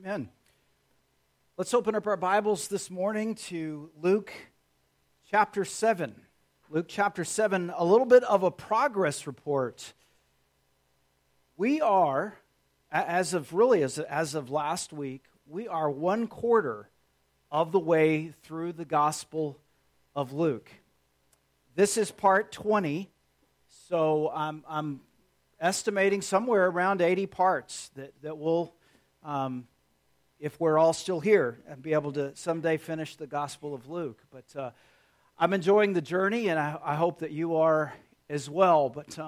Amen. Let's open up our Bibles this morning to Luke chapter 7. Luke chapter 7, a little bit of a progress report. We are, as of last week, we are 1/4 of the way through the Gospel of Luke. This is part 20, so I'm estimating somewhere around 80 parts that will, if we're all still here, and be able to someday finish the Gospel of Luke. But I'm enjoying the journey, and I hope that you are as well. But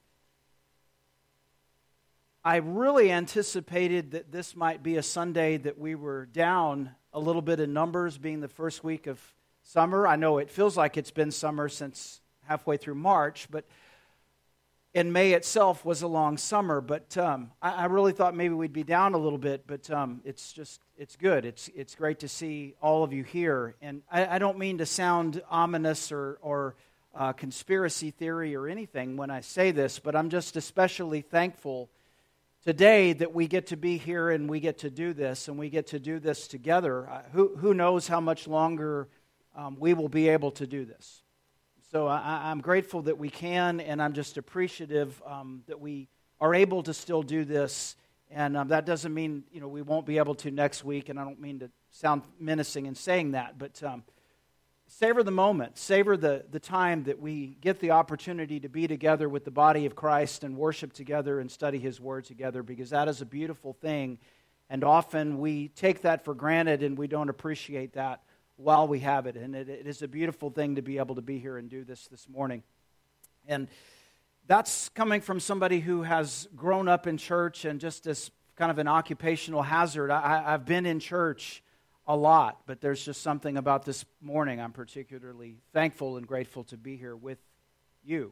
I really anticipated that this might be a Sunday that we were down a little bit in numbers, being the first week of summer. I know it feels like it's been summer since halfway through March, but in May itself was a long summer. But I really thought maybe we'd be down a little bit, but it's good. It's great to see all of you here. And I don't mean to sound ominous or conspiracy theory or anything when I say this, but I'm just especially thankful today that we get to be here and we get to do this, and we get to do this together. Who knows how much longer we will be able to do this. So I'm grateful that we can, and I'm just appreciative that we are able to still do this. And that doesn't mean we won't be able to next week, and I don't mean to sound menacing in saying that, but savor the moment, savor the time that we get the opportunity to be together with the body of Christ and worship together and study His Word together, because that is a beautiful thing, and often we take that for granted and we don't appreciate that while we have it. And it is a beautiful thing to be able to be here and do this morning. And that's coming from somebody who has grown up in church, and just as kind of an occupational hazard, I've been in church a lot, but there's just something about this morning I'm particularly thankful and grateful to be here with you.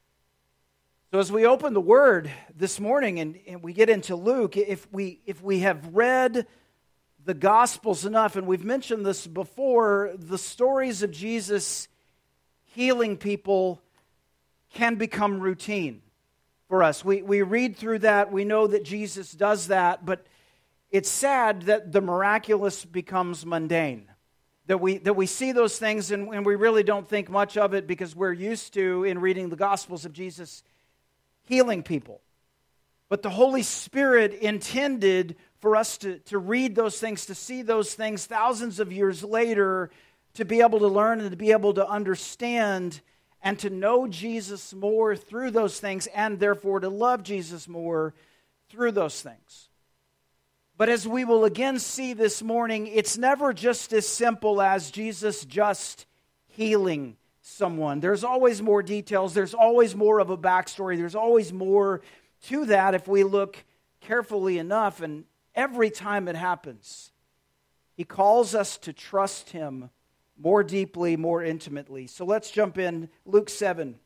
So as we open the Word this morning and we get into Luke, if we have read the Gospels enough, and we've mentioned this before, the stories of Jesus healing people can become routine for us. We read through that, we know that Jesus does that, but it's sad that the miraculous becomes mundane. That we see those things and we really don't think much of it, because we're used to, in reading the Gospels, of Jesus healing people. But the Holy Spirit intended for us to read those things, to see those things thousands of years later, to be able to learn and to be able to understand and to know Jesus more through those things, and therefore to love Jesus more through those things. But as we will again see this morning, it's never just as simple as Jesus just healing someone. There's always more details. There's always more of a backstory. There's always more to that if we look carefully enough. And every time it happens, He calls us to trust Him more deeply, more intimately. So let's jump in. Luke 7,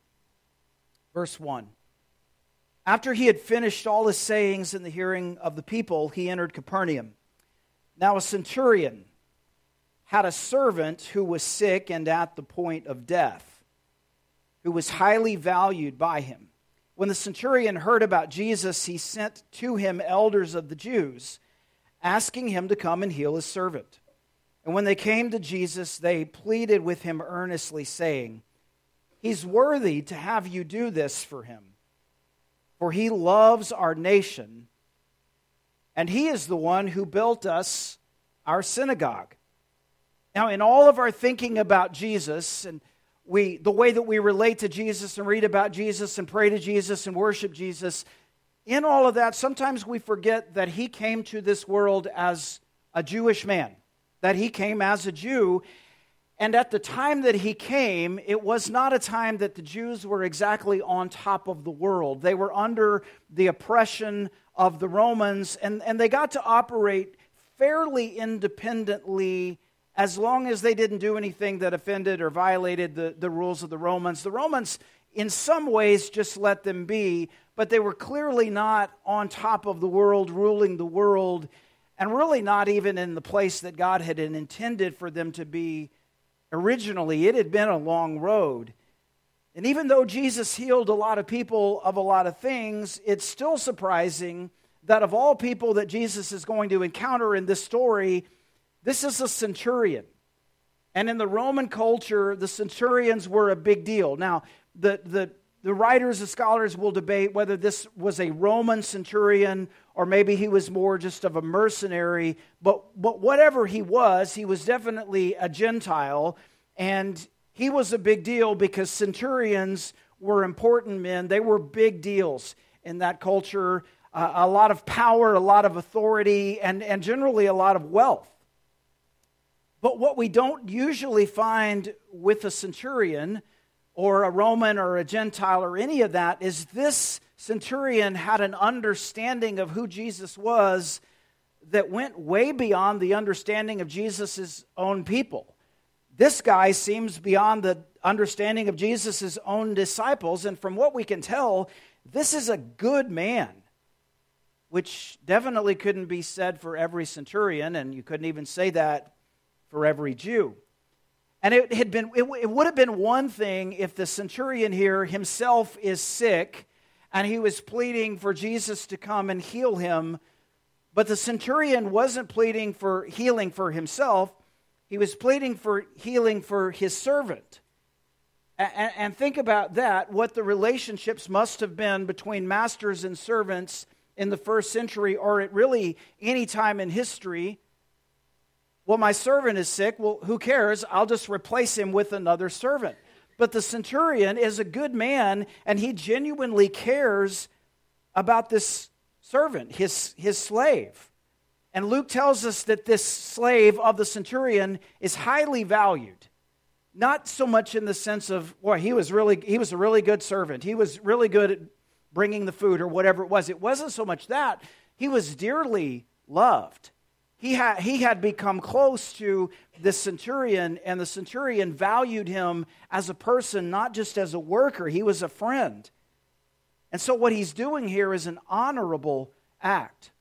verse 1. After He had finished all His sayings in the hearing of the people, He entered Capernaum. Now a centurion had a servant who was sick and at the point of death, who was highly valued by him. When the centurion heard about Jesus, he sent to him elders of the Jews, asking him to come and heal his servant. And when they came to Jesus, they pleaded with him earnestly, saying, "He's worthy to have you do this for him, for he loves our nation, and he is the one who built us our synagogue." Now, in all of our thinking about Jesus, and the way that we relate to Jesus and read about Jesus and pray to Jesus and worship Jesus, in all of that, sometimes we forget that He came to this world as a Jewish man, that He came as a Jew. And at the time that He came, it was not a time that the Jews were exactly on top of the world. They were under the oppression of the Romans, and they got to operate fairly independently as long as they didn't do anything that offended or violated the rules of the Romans. The Romans, in some ways, just let them be, but they were clearly not on top of the world, ruling the world, and really not even in the place that God had intended for them to be originally. It had been a long road. And even though Jesus healed a lot of people of a lot of things, it's still surprising that of all people that Jesus is going to encounter in this story, this is a centurion. And in the Roman culture, the centurions were a big deal. Now, the writers, the scholars will debate whether this was a Roman centurion or maybe he was more just of a mercenary. But whatever he was definitely a Gentile. And he was a big deal because centurions were important men. They were big deals in that culture. A lot of power, a lot of authority, and generally a lot of wealth. But what we don't usually find with a centurion or a Roman or a Gentile or any of that is this centurion had an understanding of who Jesus was that went way beyond the understanding of Jesus' own people. This guy seems beyond the understanding of Jesus' own disciples, and from what we can tell, this is a good man, which definitely couldn't be said for every centurion, and you couldn't even say that for every Jew. And it would have been one thing if the centurion here himself is sick and he was pleading for Jesus to come and heal him, but the centurion wasn't pleading for healing for himself. He was pleading for healing for his servant. And think about that, what the relationships must have been between masters and servants in the first century, or at really any time in history. Well, my servant is sick. Well, who cares? I'll just replace him with another servant. But the centurion is a good man, and he genuinely cares about this servant, his slave. And Luke tells us that this slave of the centurion is highly valued. Not so much in the sense of, boy, he was a really good servant. He was really good at bringing the food or whatever it was. It wasn't so much that. He was dearly loved. He had become close to the centurion, and the centurion valued him as a person, not just as a worker. He was a friend. And so what he's doing here is an honorable act.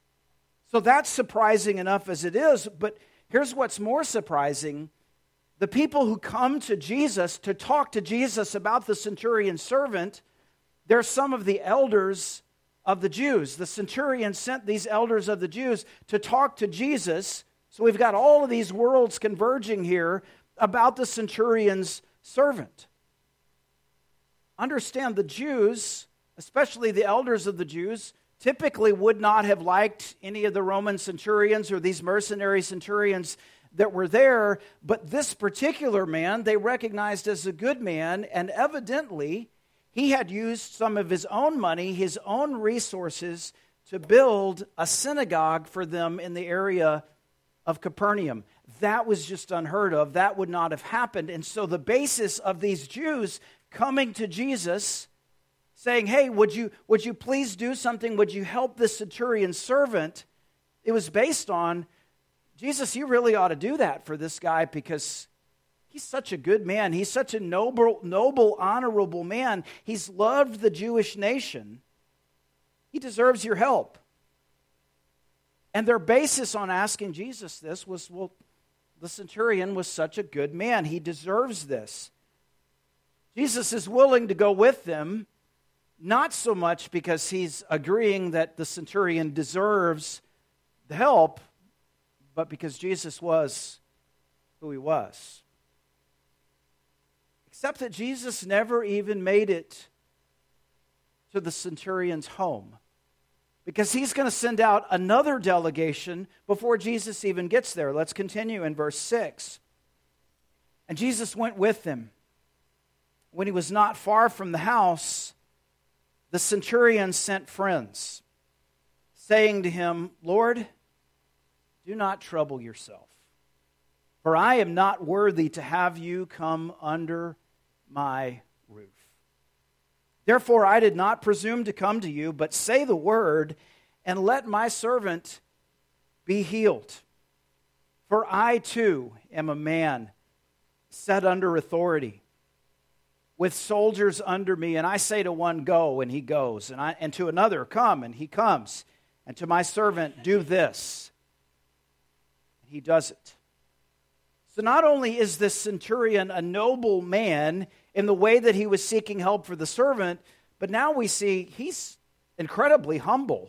So that's surprising enough as it is, but here's what's more surprising. The people who come to Jesus to talk to Jesus about the centurion's servant, they're some of the elders of the Jews. The centurion sent these elders of the Jews to talk to Jesus. So we've got all of these worlds converging here about the centurion's servant. Understand, the Jews, especially the elders of the Jews, typically would not have liked any of the Roman centurions or these mercenary centurions that were there, but this particular man they recognized as a good man, and evidently he had used some of his own money, his own resources, to build a synagogue for them in the area of Capernaum. That was just unheard of. That would not have happened. And so the basis of these Jews coming to Jesus saying, hey, would you please do something? Would you help this centurion's servant? It was based on, Jesus, you really ought to do that for this guy because he's such a good man. He's such a noble, honorable man. He's loved the Jewish nation. He deserves your help. And their basis on asking Jesus this was, well, the centurion was such a good man. He deserves this. Jesus is willing to go with them, not so much because he's agreeing that the centurion deserves the help, but because Jesus was who he was. Except that Jesus never even made it to the centurion's home, because he's going to send out another delegation before Jesus even gets there. Let's continue in verse 6. And Jesus went with them. When he was not far from the house, the centurion sent friends, saying to him, Lord, do not trouble yourself, for I am not worthy to have you come under my roof. Therefore I did not presume to come to you, but say the word, and let my servant be healed. For I too am a man set under authority, with soldiers under me, and I say to one, go, and he goes, and to another, come, and he comes, and to my servant, do this, and he does it. So not only is this centurion a noble man in the way that he was seeking help for the servant, but now we see he's incredibly humble.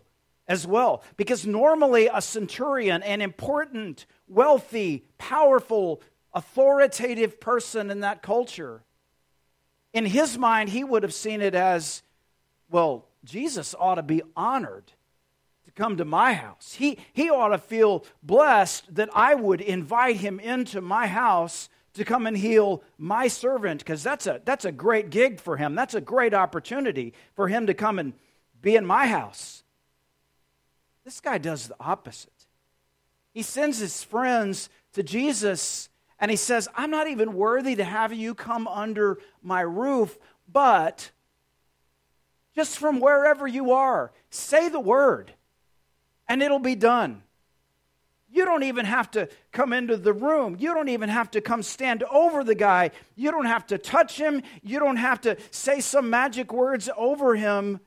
as well. Because normally a centurion, an important, wealthy, powerful, authoritative person in that culture, in his mind, he would have seen it as, well, Jesus ought to be honored to come to my house. He ought to feel blessed that I would invite him into my house to come and heal my servant, because that's a great gig for him. That's a great opportunity for him to come and be in my house. This guy does the opposite. He sends his friends to Jesus and he says, I'm not even worthy to have you come under my roof, but just from wherever you are, say the word and it'll be done. You don't even have to come into the room. You don't even have to come stand over the guy. You don't have to touch him. You don't have to say some magic words over him.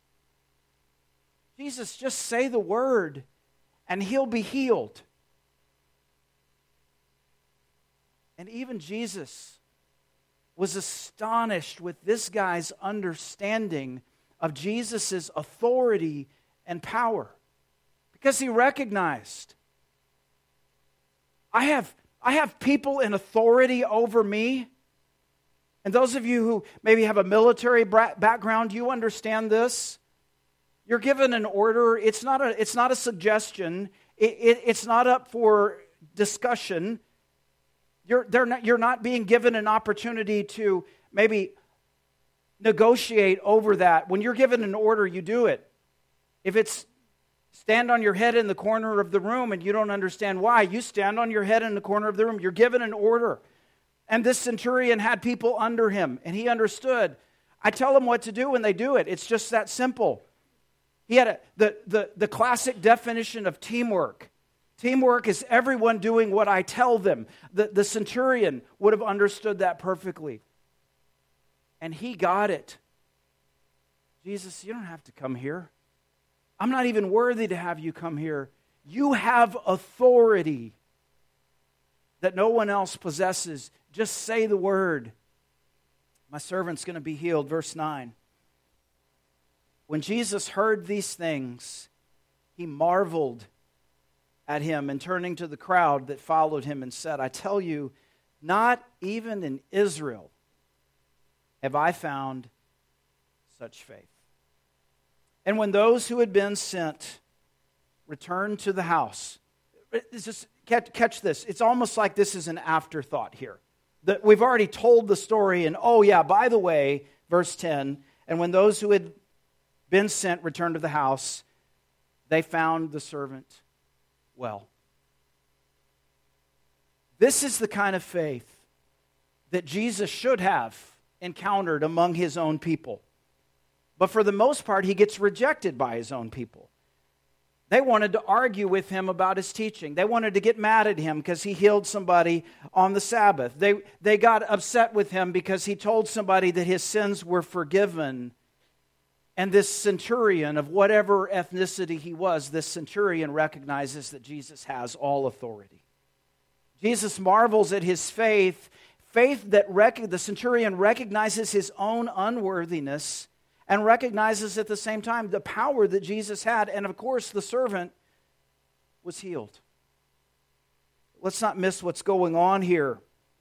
Jesus, just say the word and he'll be healed. And even Jesus was astonished with this guy's understanding of Jesus' authority and power, because he recognized, I have people in authority over me. And those of you who maybe have a military background, you understand this. You're given an order. It's not a suggestion. It's not up for discussion. You're not being given an opportunity to maybe negotiate over that. When you're given an order, you do it. If it's stand on your head in the corner of the room and you don't understand why, you stand on your head in the corner of the room. You're given an order. And this centurion had people under him, and he understood. I tell them what to do when they do it. It's just that simple. He had the classic definition of teamwork. Teamwork is everyone doing what I tell them. The centurion would have understood that perfectly. And he got it. Jesus, you don't have to come here. I'm not even worthy to have you come here. You have authority that no one else possesses. Just say the word. My servant's going to be healed. Verse 9. When Jesus heard these things, he marveled at him, and turning to the crowd that followed him and said, I tell you, not even in Israel have I found such faith. And when those who had been sent returned to the house, just catch this. It's almost like this is an afterthought here. That we've already told the story, and oh yeah, by the way, verse 10, and when those who had been sent returned to the house, they found the servant well. This is the kind of faith that Jesus should have encountered among his own people. But for the most part, he gets rejected by his own people. They wanted to argue with him about his teaching. They wanted to get mad at him because he healed somebody on the Sabbath. They got upset with him because he told somebody that his sins were forgiven. And this centurion, of whatever ethnicity he was, this centurion recognizes that Jesus has all authority. Jesus marvels at his faith that the centurion recognizes his own unworthiness and recognizes at the same time the power that Jesus had. And of course, the servant was healed. Let's not miss what's going on here.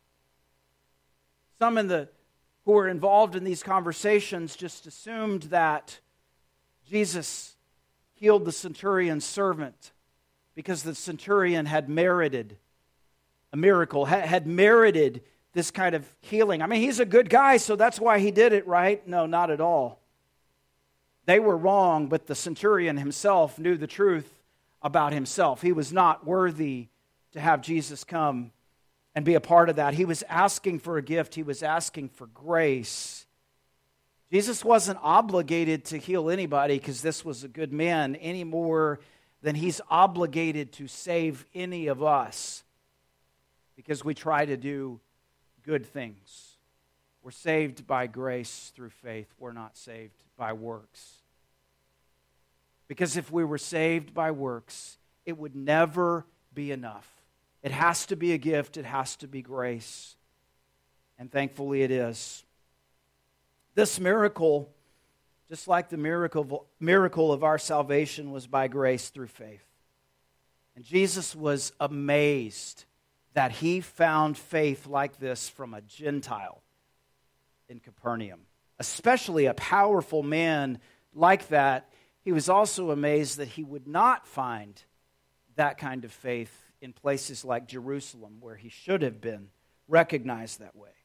Some who were involved in these conversations just assumed that Jesus healed the centurion's servant because the centurion had merited a miracle, had merited this kind of healing. I mean, he's a good guy, so that's why he did it, right? No, not at all. They were wrong, but the centurion himself knew the truth about himself. He was not worthy to have Jesus come and be a part of that. He was asking for a gift. He was asking for grace. Jesus wasn't obligated to heal anybody because this was a good man any more than he's obligated to save any of us because we try to do good things. We're saved by grace through faith. We're not saved by works. Because if we were saved by works, it would never be enough. It has to be a gift. It has to be grace. And thankfully it is. This miracle Just like the miracle of our salvation was by grace through faith. And Jesus was amazed that he found faith like this from a Gentile in Capernaum. Especially a powerful man like that. He was also amazed that he would not find that kind of faith in places like Jerusalem, where he should have been recognized that way.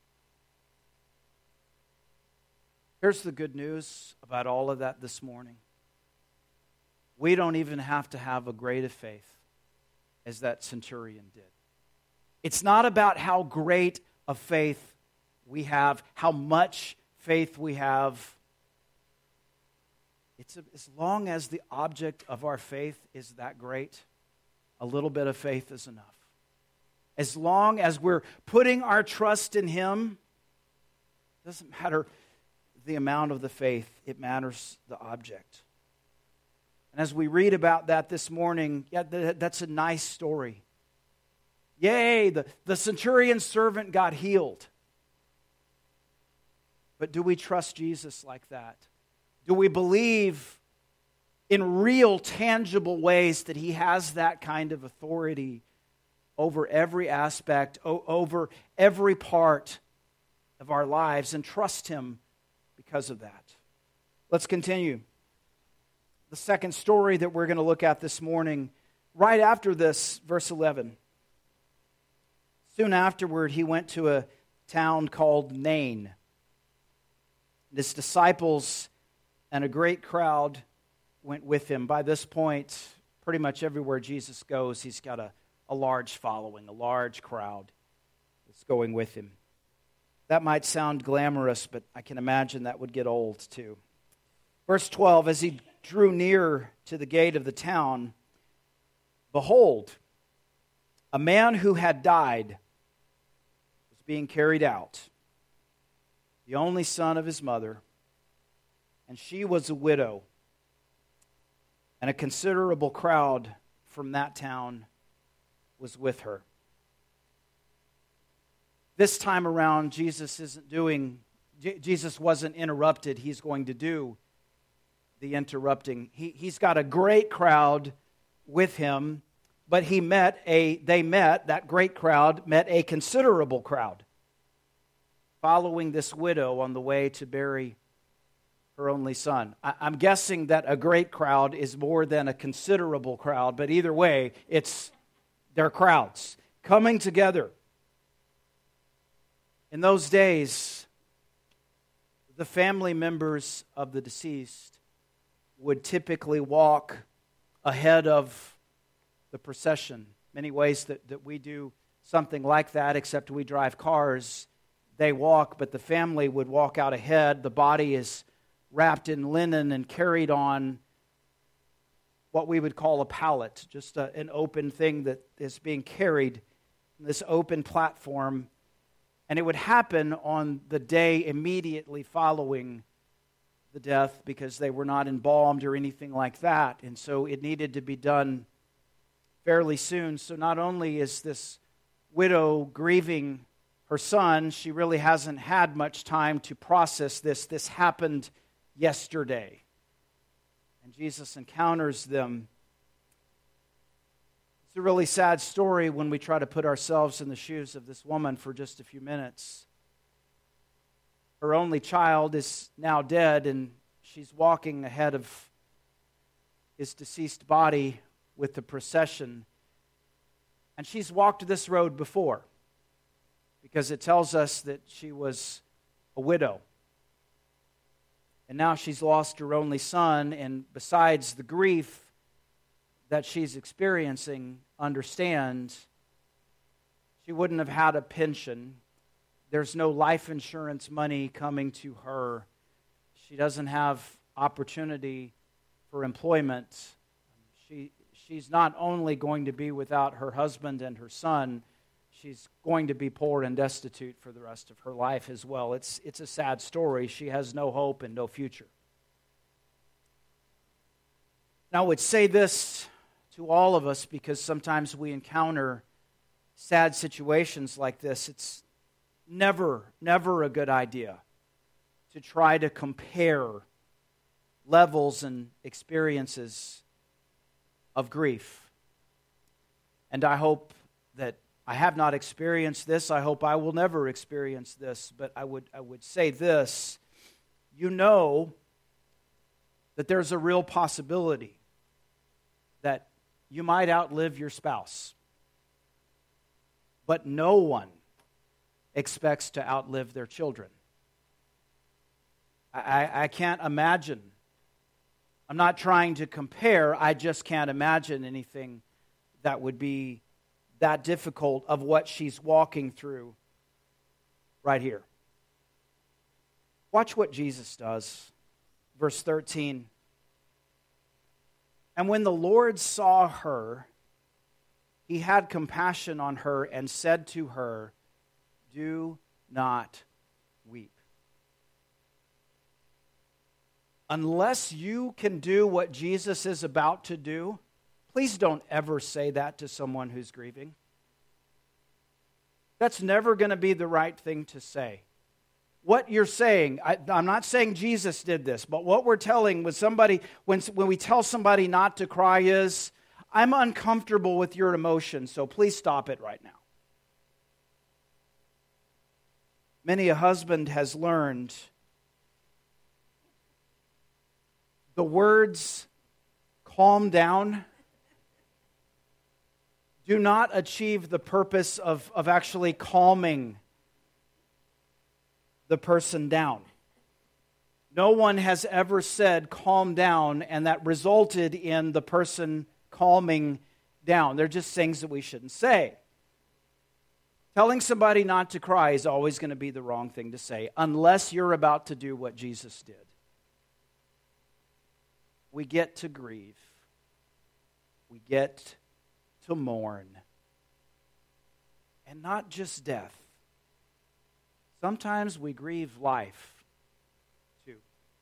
Here's the good news about all of that this morning. We don't even have to have a great of faith as that centurion did. It's not about how great of faith we have, how much faith we have. It's as long as the object of our faith is that great, a little bit of faith is enough. As long as we're putting our trust in Him, it doesn't matter the amount of the faith, it matters the object. And as we read about that this morning, that's a nice story. Yay, the centurion's servant got healed. But do we trust Jesus like that? Do we believe in real, tangible ways that He has that kind of authority over every aspect, over every part of our lives, and trust Him because of that? Let's continue. The second story that we're going to look at this morning, right after this, verse 11. Soon afterward, he went to a town called Nain. His disciples and a great crowd went with him. By this point, pretty much everywhere Jesus goes, he's got a large following, a large crowd that's going with him. That might sound glamorous, but I can imagine that would get old too. Verse 12, as he drew near to the gate of the town, behold, a man who had died was being carried out, the only son of his mother, and she was a widow. And a considerable crowd from that town was with her. This time around, Jesus wasn't interrupted. He's going to do the interrupting. He's got a great crowd with him, but that great crowd met a considerable crowd following this widow on the way to bury her only son. I'm guessing that a great crowd is more than a considerable crowd, but either way, they're crowds coming together. In those days, the family members of the deceased would typically walk ahead of the procession. Many ways that we do something like that, except we drive cars. They walk, but the family would walk out ahead. The body is wrapped in linen and carried on what we would call a pallet, just an open thing that is being carried, this open platform. And it would happen on the day immediately following the death because they were not embalmed or anything like that. And so it needed to be done fairly soon. So not only is this widow grieving her son, she really hasn't had much time to process this. This happened yesterday. And Jesus encounters them. It's a really sad story when we try to put ourselves in the shoes of this woman for just a few minutes. Her only child is now dead, and she's walking ahead of his deceased body with the procession. And she's walked this road before because it tells us that she was a widow. And now she's lost her only son, and besides the grief that she's experiencing, understand, she wouldn't have had a pension. There's no life insurance money coming to her. She doesn't have opportunity for employment. She's not only going to be without her husband and her son, she's going to be poor and destitute for the rest of her life as well. It's a sad story. She has no hope and no future. Now, I would say this to all of us because sometimes we encounter sad situations like this. It's never a good idea to try to compare levels and experiences of grief. And I hope that I have not experienced this. I hope I will never experience this. But I would say this. You know that there's a real possibility that you might outlive your spouse. But no one expects to outlive their children. I can't imagine. I'm not trying to compare. I just can't imagine anything that would be that difficult of what she's walking through right here. Watch what Jesus does. Verse 13. And when the Lord saw her, he had compassion on her and said to her, "Do not weep." Unless you can do what Jesus is about to do, please don't ever say that to someone who's grieving. That's never going to be the right thing to say. What you're saying, I'm not saying Jesus did this, but what we're telling with somebody, when we tell somebody not to cry is, I'm uncomfortable with your emotions, so please stop it right now. Many a husband has learned the words, calm down, do not achieve the purpose of actually calming the person down. No one has ever said calm down and that resulted in the person calming down. They're just things that we shouldn't say. Telling somebody not to cry is always going to be the wrong thing to say unless you're about to do what Jesus did. We get to grieve. We get to mourn. And not just death. Sometimes we grieve life, too.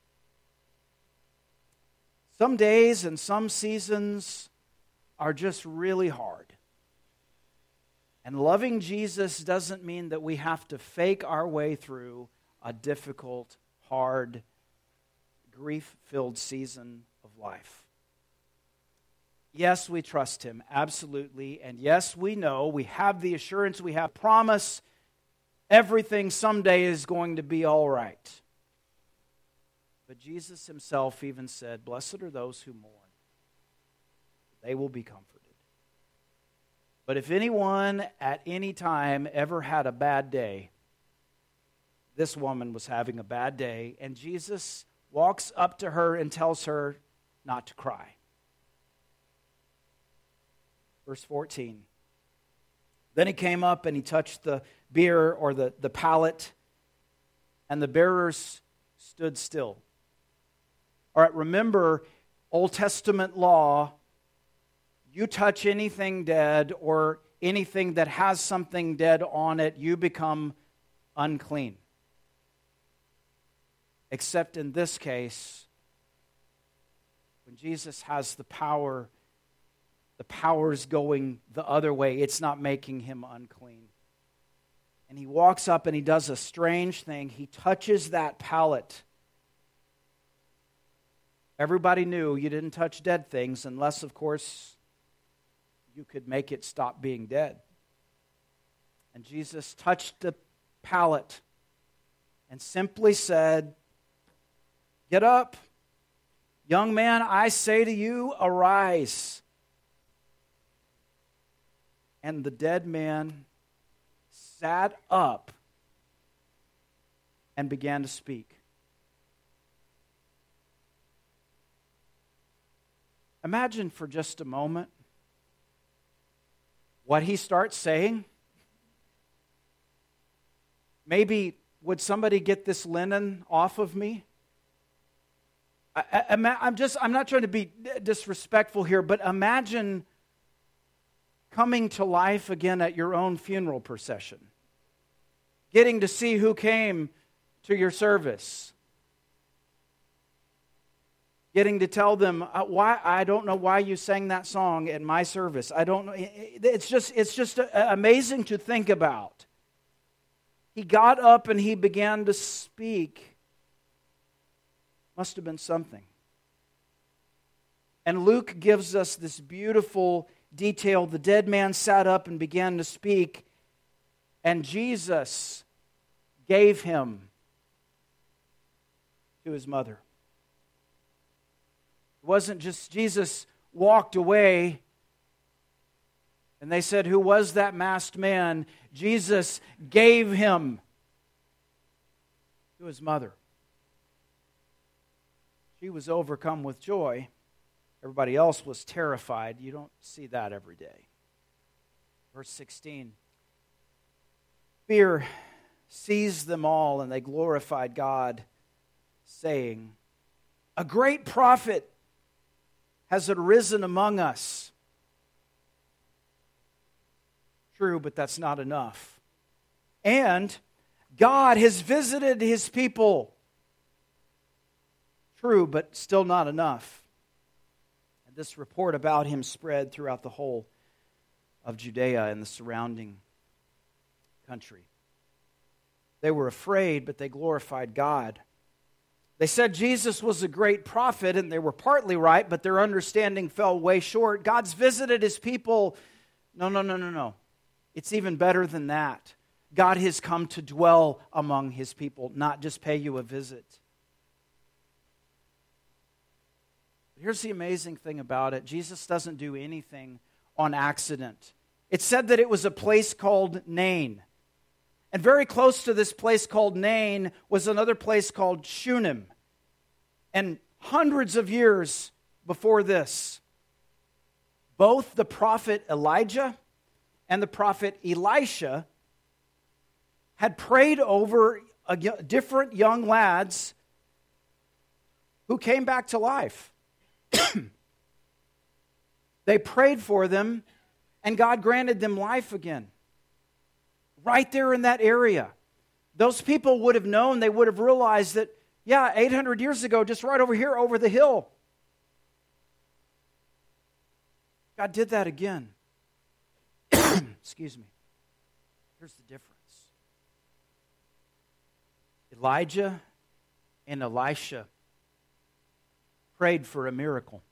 Some days and some seasons are just really hard. And loving Jesus doesn't mean that we have to fake our way through a difficult, hard, grief-filled season of life. Yes, we trust Him, absolutely. And yes, we know, we have the assurance, we have promise, everything someday is going to be all right. But Jesus Himself even said, "Blessed are those who mourn. They will be comforted." But if anyone at any time ever had a bad day, this woman was having a bad day, and Jesus walks up to her and tells her not to cry. Verse 14. Then he came up and he touched the bier or the pallet, and the bearers stood still. All right, remember, Old Testament law, you touch anything dead or anything that has something dead on it, you become unclean. Except in this case, when Jesus has the power's going the other way. It's not making him unclean. And he walks up and he does a strange thing. He touches that pallet. Everybody knew you didn't touch dead things unless, of course, you could make it stop being dead. And Jesus touched the pallet and simply said, "Get up. Young man, I say to you, arise." And the dead man sat up and began to speak. Imagine for just a moment what he starts saying. Maybe, would somebody get this linen off of me? I'm not trying to be disrespectful here, but imagine coming to life again at your own funeral procession. Getting to see who came to your service. Getting to tell them, why I don't know why you sang that song at my service. I don't know. It's just amazing to think about. He got up and he began to speak. Must have been something. And Luke gives us this beautiful detail. The dead man sat up and began to speak, and Jesus gave him to his mother. It wasn't just Jesus walked away and they said, "Who was that masked man?" Jesus gave him to his mother. She was overcome with joy. Everybody else was terrified. You don't see that every day. Verse 16. Fear seized them all, and they glorified God, saying, "A great prophet has arisen among us." True, but that's not enough. And God has visited his people. True, but still not enough. And this report about him spread throughout the whole of Judea and the surrounding country. They were afraid, but they glorified God. They said Jesus was a great prophet, and they were partly right, but their understanding fell way short. God's visited his people. No. It's even better than that. God has come to dwell among his people, not just pay you a visit. Here's the amazing thing about it. Jesus doesn't do anything on accident. It said that it was a place called Nain. And very close to this place called Nain was another place called Shunem. And hundreds of years before this, both the prophet Elijah and the prophet Elisha had prayed over different young lads who came back to life. They prayed for them, and God granted them life again. Right there in that area. Those people would have known, they would have realized that, 800 years ago, just right over here, over the hill, God did that again. Excuse me. Here's the difference. Elijah and Elisha prayed for a miracle.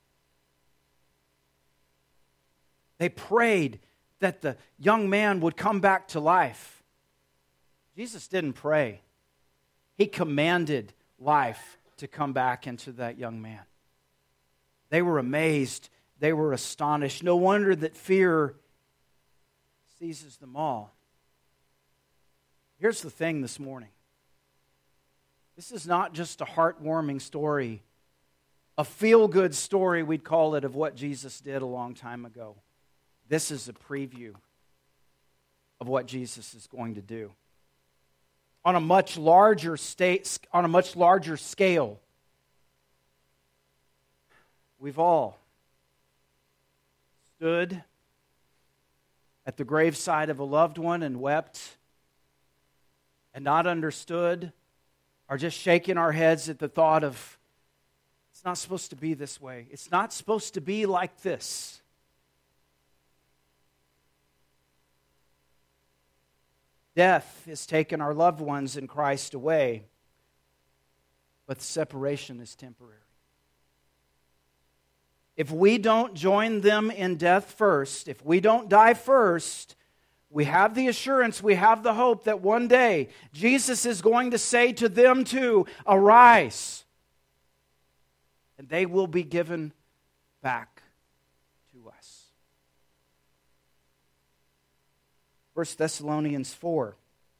They prayed that the young man would come back to life. Jesus didn't pray. He commanded life to come back into that young man. They were amazed. They were astonished. No wonder that fear seizes them all. Here's the thing this morning. This is not just a heartwarming story, a feel-good story, we'd call it, of what Jesus did a long time ago. This is a preview of what Jesus is going to do. On a much larger scale, we've all stood at the graveside of a loved one and wept and not understood, or just shaking our heads at the thought of, it's not supposed to be this way. It's not supposed to be like this. Death has taken our loved ones in Christ away, but the separation is temporary. If we don't join them in death first, if we don't die first, we have the assurance, we have the hope that one day Jesus is going to say to them too, "Arise," and they will be given back to us. 1 Thessalonians 4,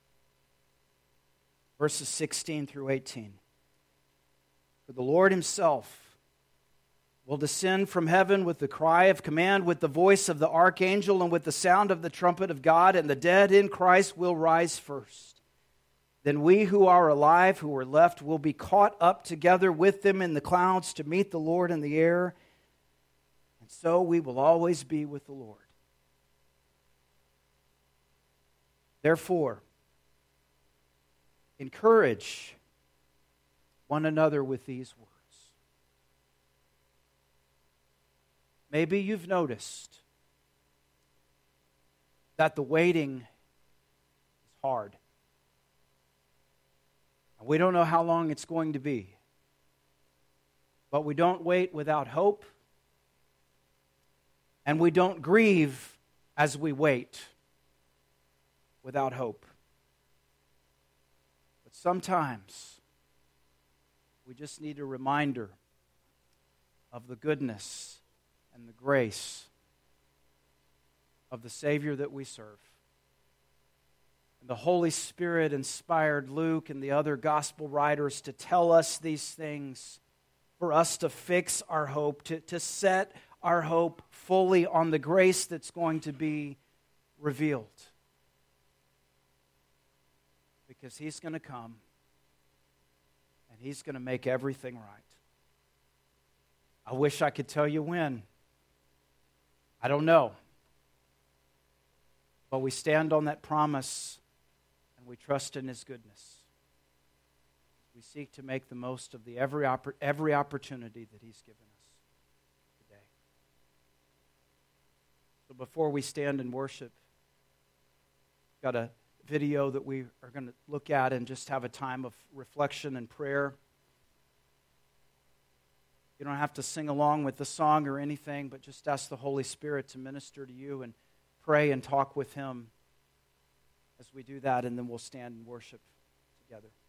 verses 16 through 18. For the Lord himself will descend from heaven with the cry of command, with the voice of the archangel, and with the sound of the trumpet of God, and the dead in Christ will rise first. Then we who are alive, who are left, will be caught up together with them in the clouds to meet the Lord in the air, and so we will always be with the Lord. Therefore, encourage one another with these words. Maybe you've noticed that the waiting is hard. And we don't know how long it's going to be. But we don't wait without hope. And we don't grieve as we wait without hope. But sometimes we just need a reminder of the goodness and the grace of the Savior that we serve. And the Holy Spirit inspired Luke and the other gospel writers to tell us these things, for us to fix our hope, to set our hope fully on the grace that's going to be revealed. Because He's going to come and He's going to make everything right. I wish I could tell you when. I don't know. But we stand on that promise and we trust in His goodness. We seek to make the most of every opportunity that He's given us today. So before we stand and worship, got a video that we are going to look at and just have a time of reflection and prayer. You don't have to sing along with the song or anything, but just ask the Holy Spirit to minister to you and pray and talk with Him as we do that, and then we'll stand and worship together.